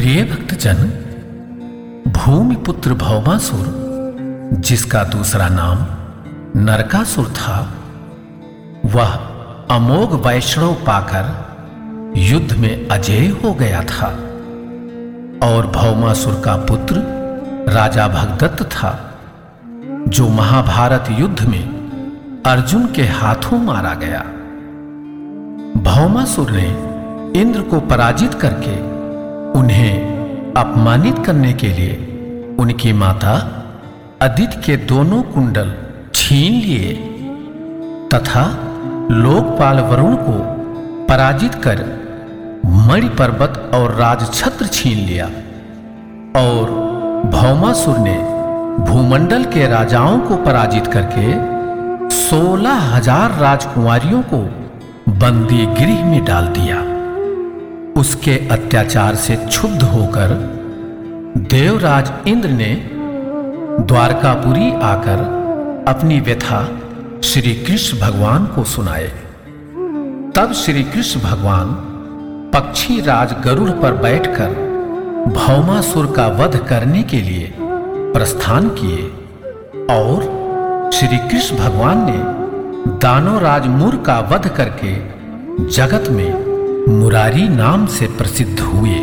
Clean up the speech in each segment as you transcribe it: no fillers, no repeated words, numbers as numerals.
प्रिय भक्तजन, भूमिपुत्र भौमासुर, जिसका दूसरा नाम नरकासुर था, वह अमोघ वैष्णव पाकर युद्ध में अजेय हो गया था। और भौमासुर का पुत्र राजा भगदत्त था, जो महाभारत युद्ध में अर्जुन के हाथों मारा गया। भौमासुर ने इंद्र को पराजित करके उन्हें अपमानित करने के लिए उनकी माता अदिति के दोनों कुंडल छीन लिए तथा लोकपाल वरुण को पराजित कर मणि पर्वत और राजछत्र छीन लिया। और भौमासुर ने भूमंडल के राजाओं को पराजित करके 16,000 राजकुमारियों को बंदी गृह में डाल दिया। उसके अत्याचार से क्षुब्ध होकर देवराज इंद्र ने द्वारकापुरी आकर अपनी व्यथा श्री कृष्ण भगवान को सुनाए। तब श्री कृष्ण भगवान पक्षी राज गरुड़ पर बैठकर भौमासुर का वध करने के लिए प्रस्थान किए। और श्री कृष्ण भगवान ने दानवराज मुर का वध करके जगत में मुरारी नाम से प्रसिद्ध हुए।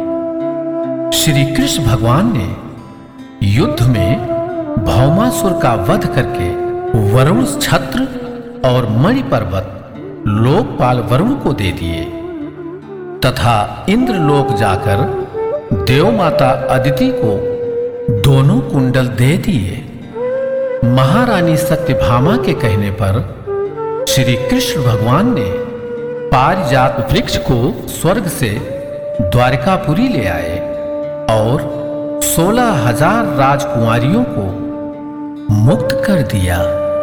श्री कृष्ण भगवान ने युद्ध में भौमासुर का वध करके वरुण छत्र और मणि पर्वत लोकपाल वरुण को दे दिए तथा इंद्रलोक जाकर देवमाता अदिति को दोनों कुंडल दे दिए। महारानी सत्यभामा के कहने पर श्री कृष्ण भगवान ने पारिजात वृक्ष को स्वर्ग से द्वारकापुरी ले आए और 16,000 राजकुमारियों को मुक्त कर दिया।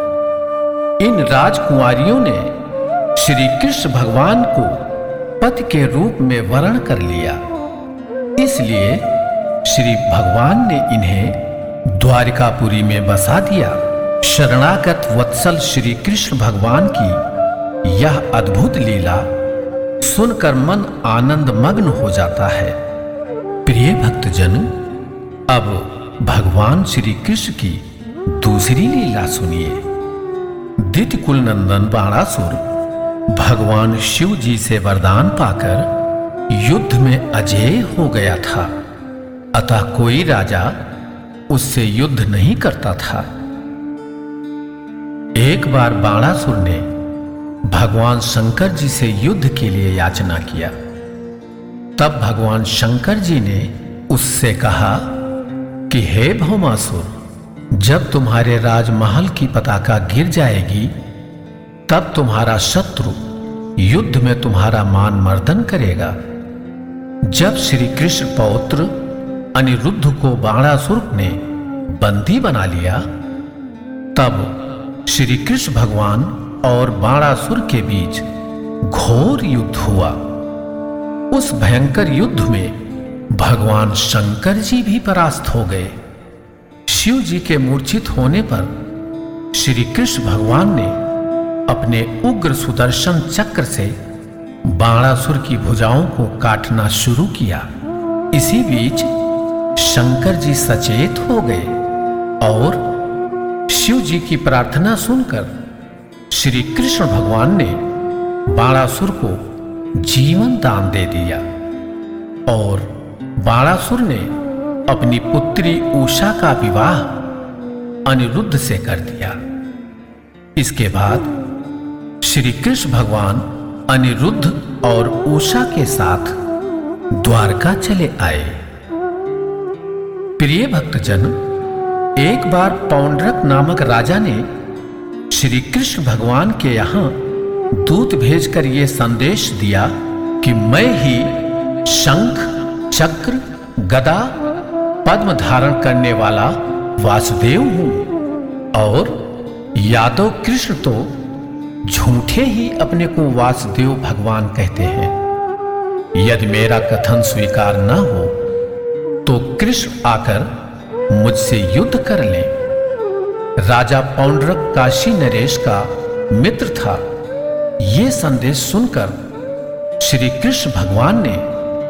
इन राजकुमारियों ने श्री कृष्ण भगवान को पति के रूप में वर्ण कर लिया। इसलिए श्री भगवान ने इन्हें द्वारकापुरी में बसा दिया। शरणागत वत्सल श्री कृष्ण भगवान की यह अद्भुत लीला सुनकर मन आनंद मग्न हो जाता है। प्रिय भक्तजन, अब भगवान श्री कृष्ण की दूसरी लीला सुनिए। दितिकुल नंदन बाणासुर भगवान शिव जी से वरदान पाकर युद्ध में अजेय हो गया था, अतः कोई राजा उससे युद्ध नहीं करता था। एक बार बाणासुर ने भगवान शंकर जी से युद्ध के लिए याचना किया। तब भगवान शंकर जी ने उससे कहा कि हे भौमासुर, जब तुम्हारे राजमहल की पताका गिर जाएगी तब तुम्हारा शत्रु युद्ध में तुम्हारा मान मर्दन करेगा। जब श्री कृष्ण पौत्र अनिरुद्ध को बाणासुर ने बंदी बना लिया, तब श्री कृष्ण भगवान और बाणासुर के बीच घोर युद्ध हुआ। उस भयंकर युद्ध में भगवान शंकर जी भी परास्त हो गए। शिव जी के मूर्छित होने पर श्री कृष्ण भगवान ने अपने उग्र सुदर्शन चक्र से बाणासुर की भुजाओं को काटना शुरू किया। इसी बीच शंकर जी सचेत हो गए और शिव जी की प्रार्थना सुनकर श्री कृष्ण भगवान ने बाणासुर को जीवन दान दे दिया और बाणासुर ने अपनी पुत्री उषा का विवाह अनिरुद्ध से कर दिया। इसके बाद श्री कृष्ण भगवान अनिरुद्ध और उषा के साथ द्वारका चले आए। प्रिय भक्तजन, एक बार पौंड्रक नामक राजा ने श्री कृष्ण भगवान के यहां दूत भेजकर यह संदेश दिया कि मैं ही शंख, चक्र, गदा, पद्म धारण करने वाला वासुदेव हूं। और यादव कृष्ण तो झूठे ही अपने को वासुदेव भगवान कहते हैं। यदि मेरा कथन स्वीकार न हो तो कृष्ण आकर मुझसे युद्ध कर ले। राजा पौंड्रक काशी नरेश का मित्र था। ये संदेश सुनकर श्री कृष्ण भगवान ने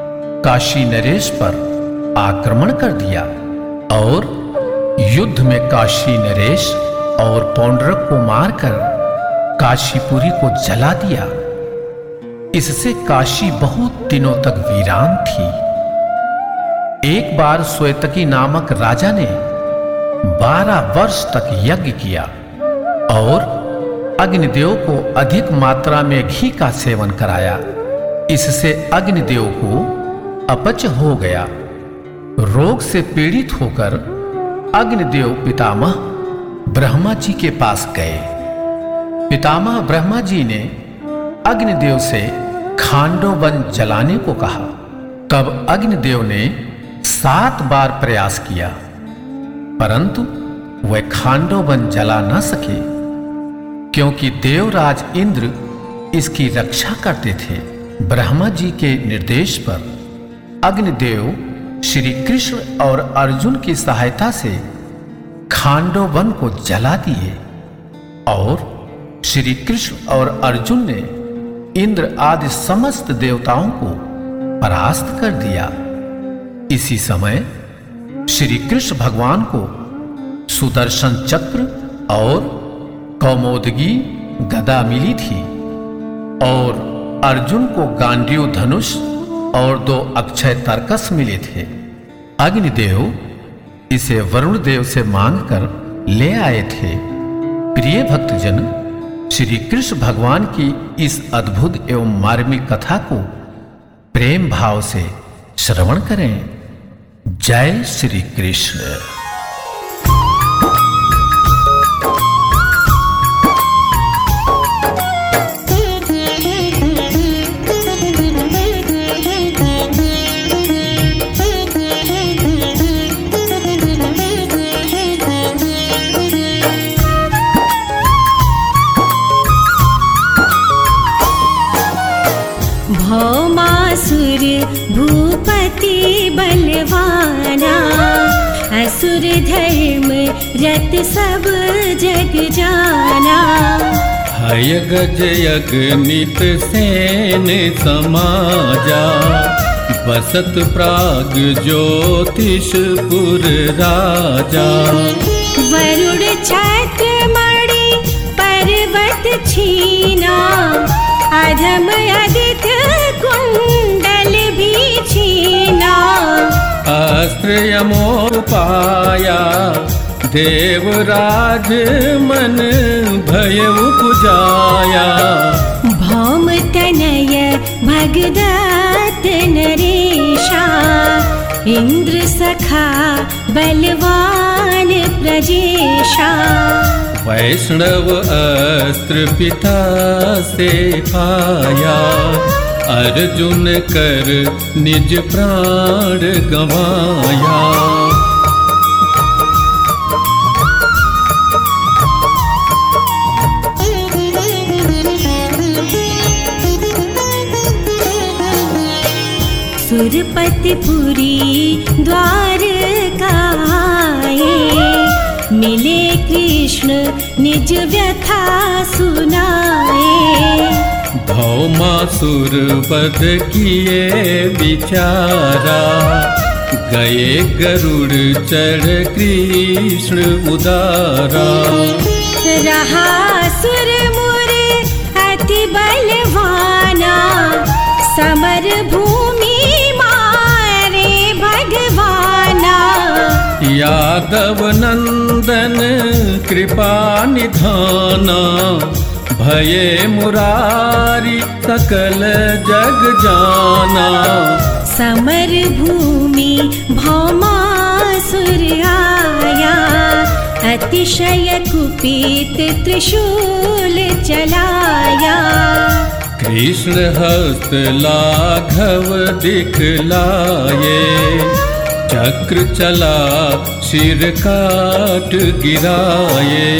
काशी नरेश पर आक्रमण कर दिया और युद्ध में काशी नरेश और पौंड्रक को मारकर काशीपुरी को जला दिया। इससे काशी बहुत दिनों तक वीरान थी। एक बार श्वेतकी नामक राजा ने 12 वर्ष तक यज्ञ किया और अग्निदेव को अधिक मात्रा में घी का सेवन कराया। इससे अग्निदेव को अपच हो गया। रोग से पीड़ित होकर अग्निदेव पितामह ब्रह्मा जी के पास गए। पितामह ब्रह्मा जी ने अग्निदेव से खांडोवन जलाने को कहा। तब अग्निदेव ने 7 बार प्रयास किया, परंतु वह खांडोवन जला न सके, क्योंकि देवराज इंद्र इसकी रक्षा करते थे। ब्रह्मा जी के निर्देश पर अग्निदेव श्री कृष्ण और अर्जुन की सहायता से खांडोवन को जला दिए और श्री कृष्ण और अर्जुन ने इंद्र आदि समस्त देवताओं को परास्त कर दिया। इसी समय श्री कृष्ण भगवान को सुदर्शन चक्र और कौमोदगी गदा मिली थी और अर्जुन को गांडीव धनुष और 2 अक्षय तरकस मिले थे। अग्निदेव इसे वरुण देव से मांगकर ले आए थे। प्रिय भक्तजन, श्री कृष्ण भगवान की इस अद्भुत एवं मार्मिक कथा को प्रेम भाव से श्रवण करें। जय श्री कृष्ण। भौमासुर भूपति बलवाना, असुर धर्म रत सब जग जाना। हय गज यज्ञनित सेन समाजा, बसत प्राग ज्योतिषपुर राजा। वरुण छत्र मणि पर्वत छीना, अधम अदित कुंडल भी छीना। अस्त्र यमो पाया, देवराज मन भय उपजाया। भौम तनय भगदत्त नरेशा, इंद्र सखा बलवान प्रजेशा। वैष्णव अस्त्र पिता से पाया, अर्जुन कर निज प्राण गंवाया। सुरपतिपुरी द्वारका आए, मिले कृष्ण निज व्यथा सुनाए। भौमासुर वध किए विचारा, गए गरुड़ चढ़ कृष्ण उदारा। रहा सुर मुर अति बलवाना, समर भूमि मारे भगवाना। यादव नंदन कृपा निधाना, भये मुरारी सकल जग जाना। समर भूमि भौमासुर आया, अतिशय कुपित त्रिशूल चलाया। कृष्ण हस्त लाघव दिखलाए, चक्र चला सिर काट गिराए।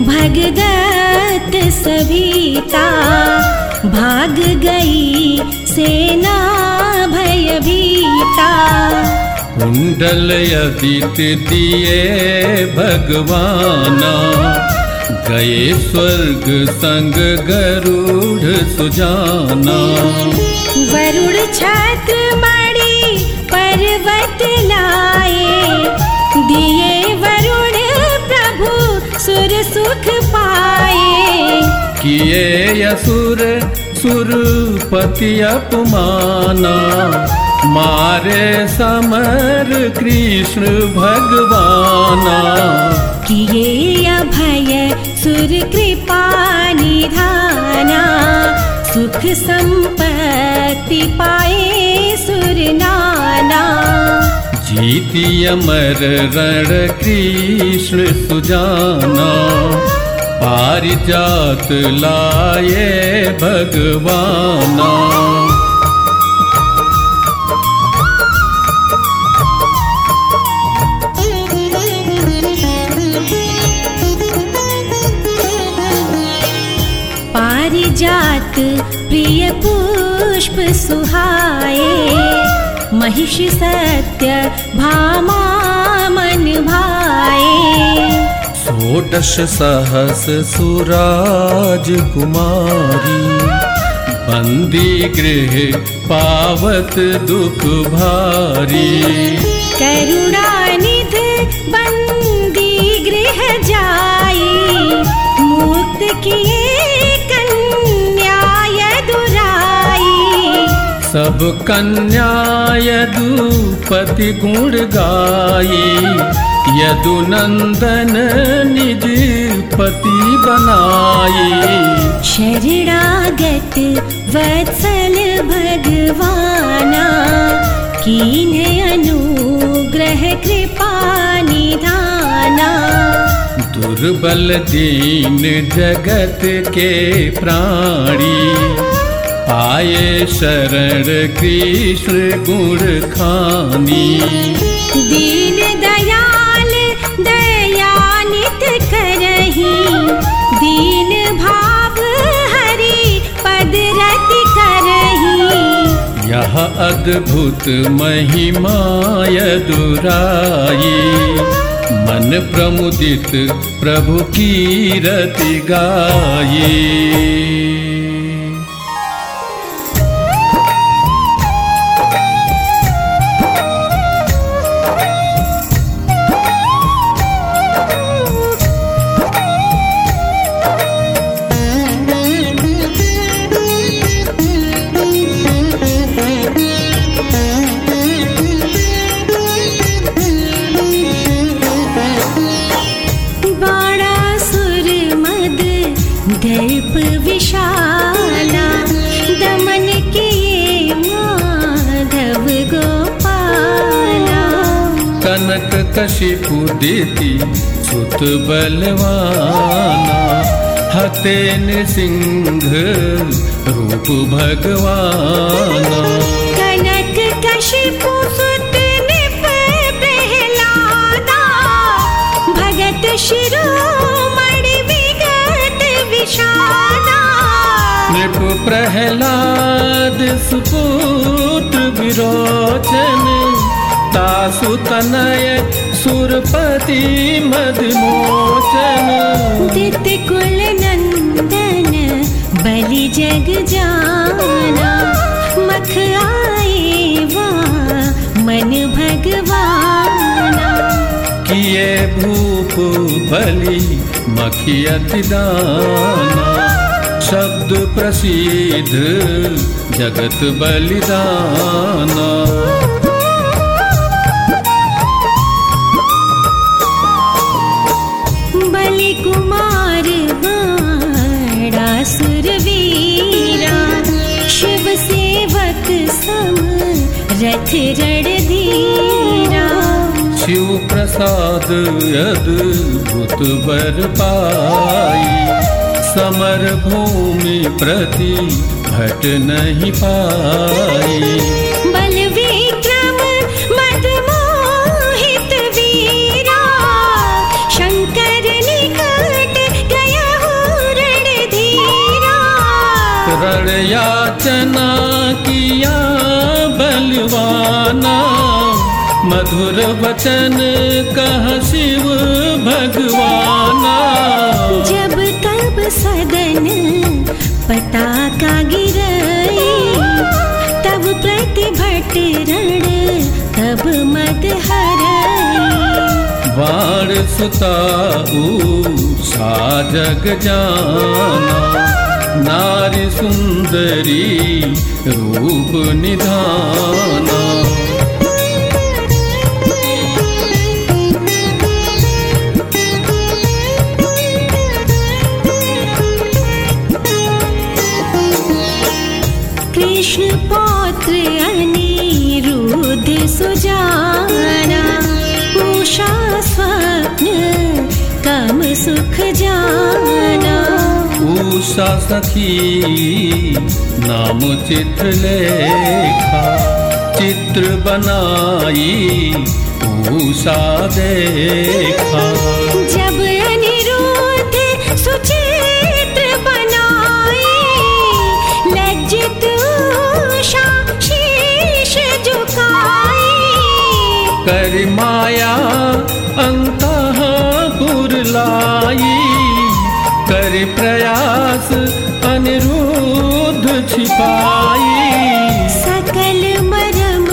भगदत्त सभीता, भाग गई सेना भयभीता। कुंडल यदित दिए भगवाना, गए स्वर्ग संग गरुड़ सुजाना। वरुण छत्र मणि पर्वत लाए, दिए वरुण प्रभु सुर सुख पाए। किए असुर सुरपति अपमाना, मारे समर कृष्ण भगवाना। किए अभय सुर कृपा निधाना, सुख संपत्ति पाए सुर नाना। जीति अमर रण कृष्ण सुजाना, पारिजात लाए भगवाना। पारिजात प्रिय पुष्प सुहाए, महिष सत्य भामा मन भाए। 16 सहस सुराज कुमारी, बंदी गृह पावत दुख भारी। करुणानिध बंदी गृह जाई, मुक्त किए सब कन्या यदुपति गुण गाई, यदुनंदन निज पति बनाई। शरणागत वत्सल भगवाना, कीन्हे अनुग्रह कृपा निधाना। दुर्बल दीन जगत के प्राणी, आए शरण कृष्ण गुण खानी। दीन दयाल दयानित करही, दीन भाव हरि पद रति करही। यह अद्भुत महिमा यदुराई, मन प्रमुदित प्रभु कीरति गाई। दर्प विशाला, दमन किए माधव गोपाला। कनक कशिपु दिति सुत बलवाना, हते नृसिंह रूप भगवाना। कनक कशिपु सुत नृप प्रहलादा, भगत शिरोमणि विगत विषादा। नृप प्रहलाद सुपुत्र विरोचन, तासु तनय सुरपति मदमोचन। दित कुल नंदन बलि जग जाना, मख आए वा मन भगवाना। किए भूप बलि मखियति दाना, शब्द प्रसिद्ध जगत बलिदाना। बलि कुमार बाणासुर वीरा, शिव सेवक सम रथ रणधीरा। शिव प्रसाद अद्भुत बर पाई, समर भूमि प्रति घट नहीं पाई। बल विक्रम मद मोहित वीरा, शंकर निकट रण याचना किया बलवाना, मधुर वचन कह शिव भगवाना। जब तब सदन पटाखा गिराए, तब प्रतिभट रण तब मद हराए। बाण सुता उषा जग जाना, नारी सुंदरी रूप निधाना। कृष्ण पौत्र अनिरुद्ध सुजाना, उषा स्वप्न कम सुख जाना। उषा सखी नाम चित्र लेखा, चित्र बनाई उषा देखा। जब अनिरुद्ध सुचित्र बनाए, लज्जित उषा शीश झुकाए। कर माया अंतःपुर लाई, कर प्रयास अनिरुद्ध छिपाई। सकल मरम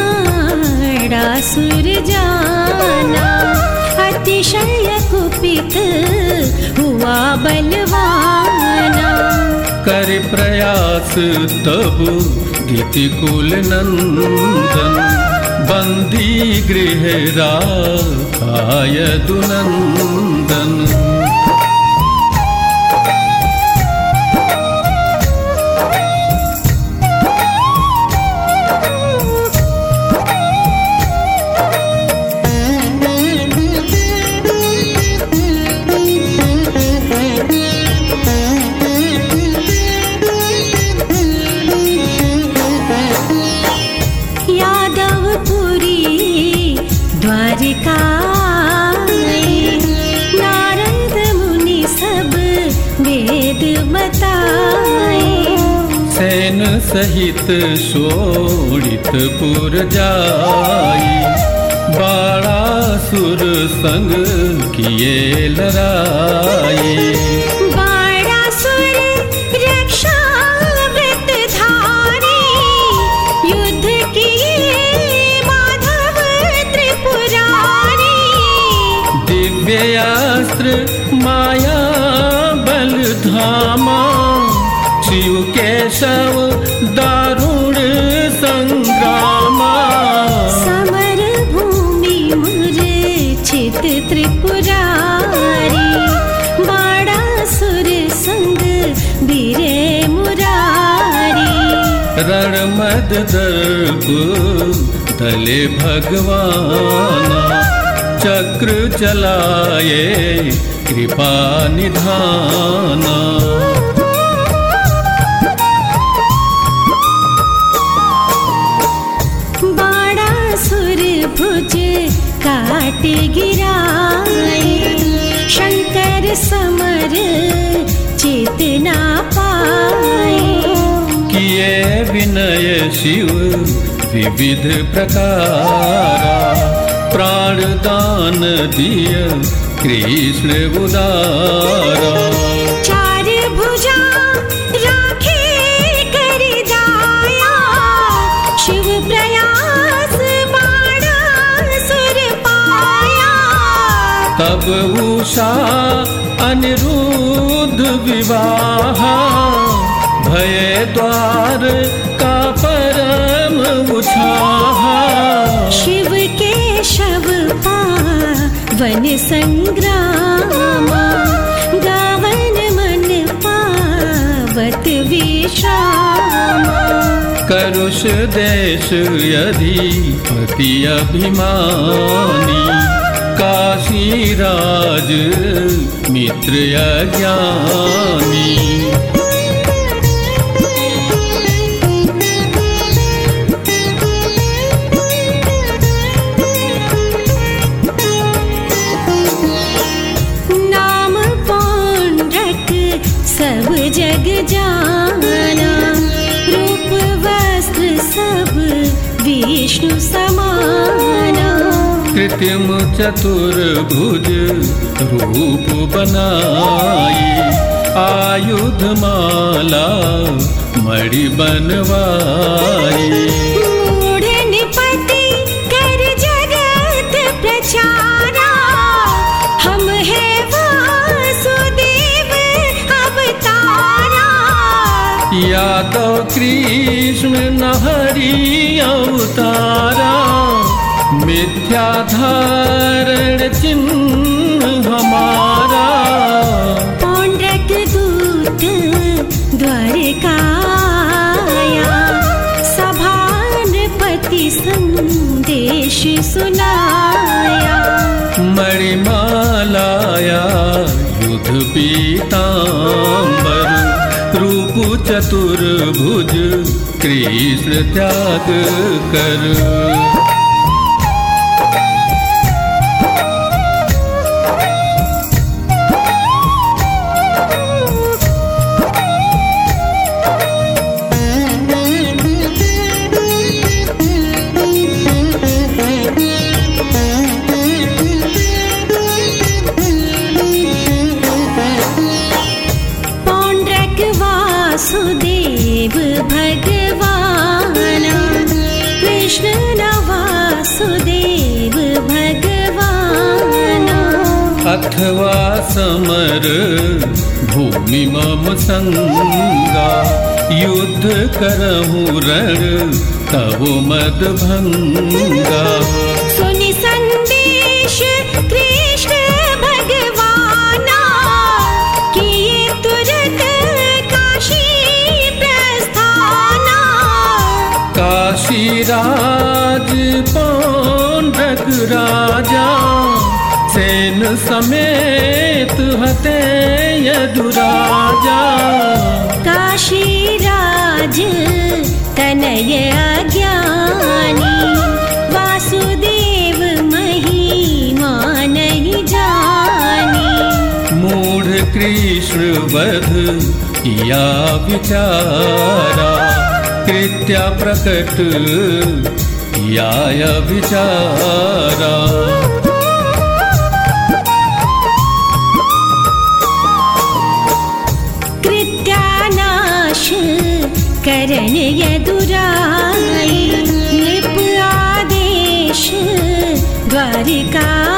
बाणासुर जाना, अतिशय कुपित हुआ बलवाना। कर प्रयास तब गीतिकुल नंदन, बंदी गृह राखाय दुनंदन। नारद मुनि सब वेद बताए। सेन सहित शोणितपुर जाई, बाणासुर संग किए लड़ाई। बाणासुर रक्षा व्रत धारे, युद्ध किए माधव त्रिपुरारी। दिव्यास्त्र माया बल धामा, शिव केशव दारुण संग्रामा। समर भूमि मूर्छित त्रिपुरारी, बाणासुर संग बीरे मुरारी। रण मद दर्प तले भगवाना, चक्र चलाए कृपा निधाना। बाणासुर भुज काट गिराए, शंकर समर चेतना पाए। किए विनय शिव विविध प्रकारा, प्राण दान दिय कृष्ण उदारा। चार भुजा राखे कर दाया, शिव प्रयास बाणासुर पाया। तब उषा अनिरुद्ध विवाह, भय द्वार का परम उत्साह। शिव केशव पावन संग्रामा, गावन मन पावत विश्रामा। करुष देश अधिपति अभिमानी, काशी राज मित्र अज्ञानी। नाम पौंड्रक सब जग जाना, विष्णु समाना। कृत्रिम चतुर्भुज रूप बनाई, आयुध माला मणि बनवाई। मूढ़ निपति कर जगत प्रचारा, हम है वासुदेव अवतारा। यादव कृष्ण नहरि अवतारा, मिथ्या धारण चिन्ह हमारा। पौंड्रक दूत द्वारकाया, सभानपति संदेश सुनाया। मणिमालाया युध पीतांबर, रूप चतुर्भुज कृष्ण त्याग कर। वासुदेव भगवाना, कृष्ण न वासुदेव भगवाना। अथवा समर भूमि मम संगा, युद्ध करहु रण तव मद भंगा। सुनि संदेश कृष्ण भगवाना, किए तुरत काशी प्रस्थाना। काशी राज पौंड्रक राजा, सेन समेत हते यदुराजा। काशी राज तनय अज्ञानी, वासुदेव महिमा नहीं जानी। मूढ़ कृष्ण वध किया विचारा, कृत्या प्रकट किया विचारा। कृत्यानाश करण यदुराई, नृप आदेश द्वारिकाई।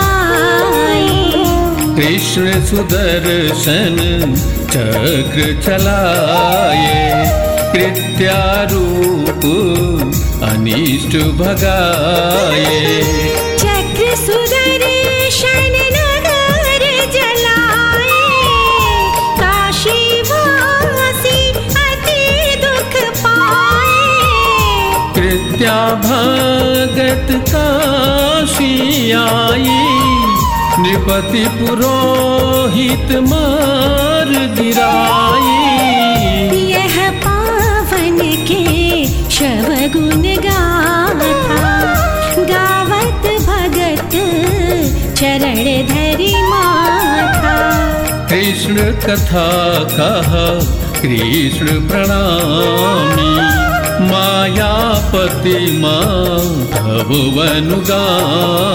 कृष्ण सुदर्शन चक्र चलाए, कृत्यारूप अनिष्ट भगाए। चक्र सुदर्शन नगर जलाए, काशी वासी अति दुख पाए। कृत्या भगत काशी आई, नृपति पुरोहित मार गिराई। यह पावन के शव गुण गाथा, गावत भगत चरण धरि माथा। कृष्ण कथा कहा कृष्ण प्रणामी, मायापति माधव अनुगामी।